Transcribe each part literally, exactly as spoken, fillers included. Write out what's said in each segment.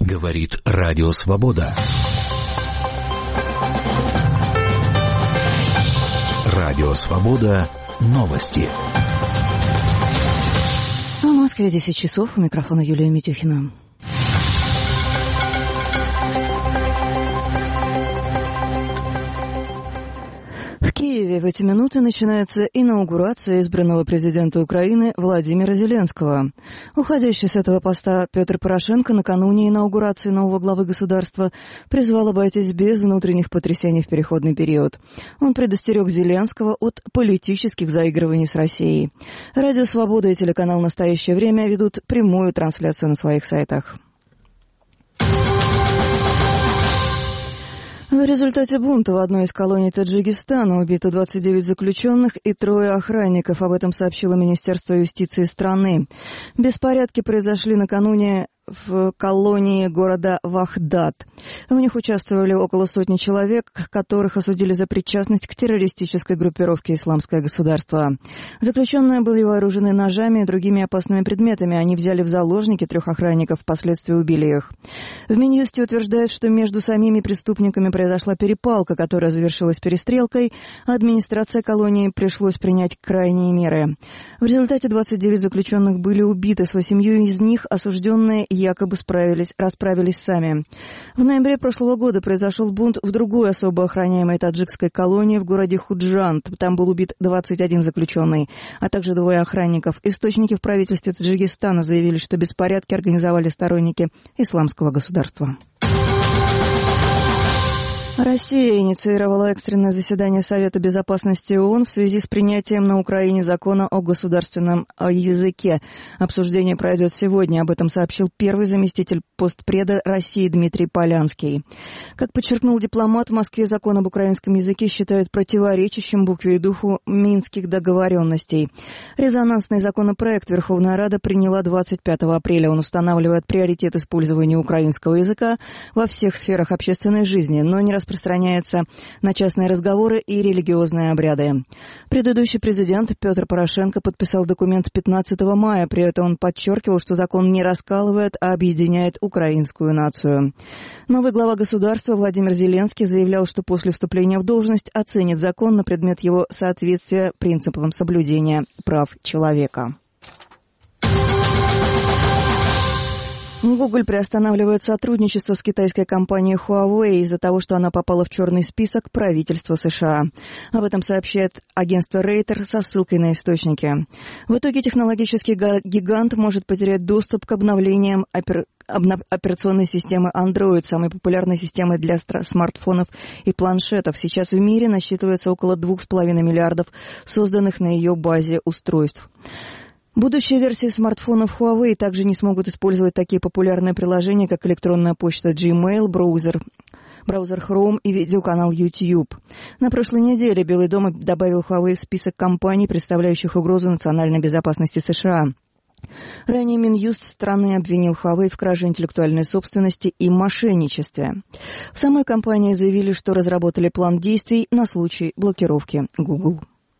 Говорит Радио Свобода. Радио Свобода. Новости. В Москве десять часов. У микрофона Юлия Митюхина. В Киеве в эти минуты начинается инаугурация избранного президента Украины Владимира Зеленского. Уходящий с этого поста Петр Порошенко накануне инаугурации нового главы государства призвал обойтись без внутренних потрясений в переходный период. Он предостерег Зеленского от политических заигрываний с Россией. Радио «Свобода» и телеканал «Настоящее время» ведут прямую трансляцию на своих сайтах. В результате бунта в одной из колоний Таджикистана убито двадцать девять заключенных и трое охранников. Об этом сообщило Министерство юстиции страны. Беспорядки произошли накануне в колонии города Вахдат. В них участвовали около сотни человек, которых осудили за причастность к террористической группировке «Исламское государство». Заключенные были вооружены ножами и другими опасными предметами. Они взяли в заложники трех охранников, впоследствии убили их. В Минюсте утверждают, что между самими преступниками произошла перепалка, которая завершилась перестрелкой, а администрация колонии пришлось принять крайние меры. В результате двадцать девять заключенных были убиты, с восемью из них осужденные якобы справились, расправились сами. В ноябре прошлого года произошел бунт в другой особо охраняемой таджикской колонии в городе Худжанд. Там был убит двадцать один заключенный, а также двое охранников. Источники в правительстве Таджикистана заявили, что беспорядки организовали сторонники Исламского государства. Россия инициировала экстренное заседание Совета безопасности ООН в связи с принятием на Украине закона о государственном языке. Обсуждение пройдет сегодня. Об этом сообщил первый заместитель постпреда России Дмитрий Полянский. Как подчеркнул дипломат, в Москве закон об украинском языке считают противоречащим букве и духу минских договоренностей. Резонансный законопроект Верховная Рада приняла двадцать пятого апреля. Он устанавливает приоритет использования украинского языка во всех сферах общественной жизни, но не распространяется на частные разговоры и религиозные обряды. Предыдущий президент Петр Порошенко подписал документ пятнадцатого мая, при этом он подчеркивал, что закон не раскалывает, а объединяет украинскую нацию. Новый глава государства Владимир Зеленский заявлял, что после вступления в должность оценит закон на предмет его соответствия принципам соблюдения прав человека. Google приостанавливает сотрудничество с китайской компанией Huawei из-за того, что она попала в черный список правительства США. Об этом сообщает агентство Reuters со ссылкой на источники. В итоге технологический гигант может потерять доступ к обновлениям опер... операционной системы Android, самой популярной системы для смартфонов и планшетов. Сейчас в мире насчитывается около двух с половиной миллиардов созданных на ее базе устройств. Будущие версии смартфонов Huawei также не смогут использовать такие популярные приложения, как электронная почта Gmail, браузер, браузер Chrome и видеоканал YouTube. На прошлой неделе Белый дом добавил Huawei в список компаний, представляющих угрозу национальной безопасности США. Ранее Минюст страны обвинил Huawei в краже интеллектуальной собственности и мошенничестве. В самой компании заявили, что разработали план действий на случай блокировки Google.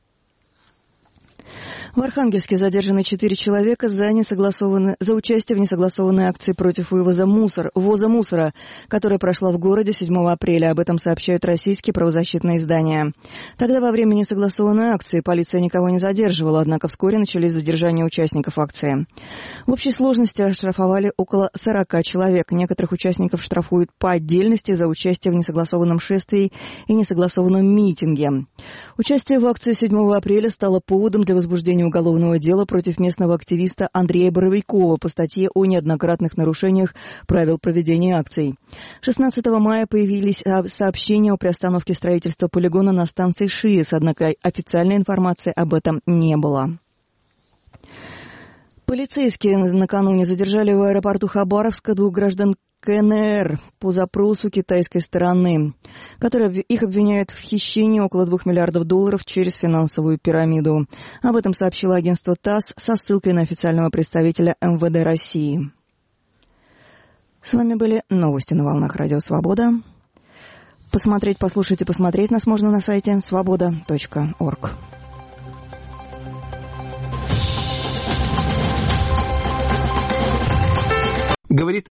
В Архангельске задержаны четыре человека за, несогласованные, за участие в несогласованной акции против вывоза мусор, ввоза мусора, которая прошла в городе седьмого апреля. Об этом сообщают российские правозащитные издания. Тогда во время несогласованной акции полиция никого не задерживала, однако вскоре начались задержания участников акции. В общей сложности оштрафовали около сорока человек. Некоторых участников штрафуют по отдельности за участие в несогласованном шествии и несогласованном митинге. Участие в акции седьмого апреля стало поводом для возбуждения уголовного дела против местного активиста Андрея Боровикова по статье о неоднократных нарушениях правил проведения акций. шестнадцатого мая появились сообщения о приостановке строительства полигона на станции ШИЭС, однако официальной информации об этом не было. Полицейские накануне задержали в аэропорту Хабаровска двух граждан КНР по запросу китайской стороны, которые их обвиняют в хищении около двух миллиардов долларов через финансовую пирамиду. Об этом сообщило агентство ТАСС со ссылкой на официального представителя эм вэ дэ России. С вами были новости на волнах Радио Свобода. Посмотреть, послушать и посмотреть нас можно на сайте свобода точка орг. Говорит